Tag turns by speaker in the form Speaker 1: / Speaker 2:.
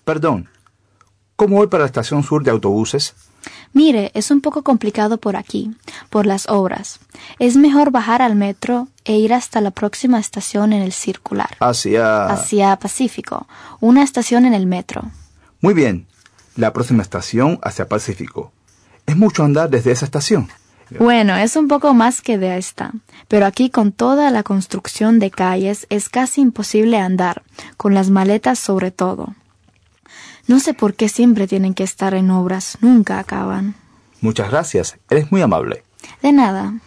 Speaker 1: Perdón, ¿cómo voy para la estación sur de autobuses?
Speaker 2: Mire, es un poco complicado por aquí, por las obras. Es mejor bajar al metro e ir hasta la próxima estación en el circular. Hacia Pacífico, una estación en el metro.
Speaker 1: Muy bien, la próxima estación hacia Pacífico. ¿Es mucho andar desde esa estación?
Speaker 2: Bueno, es un poco más que de esta, pero aquí con toda la construcción de calles es casi imposible andar, con las maletas sobre todo. No sé por qué siempre tienen que estar en obras, nunca acaban.
Speaker 1: Muchas gracias, eres muy amable.
Speaker 2: De nada.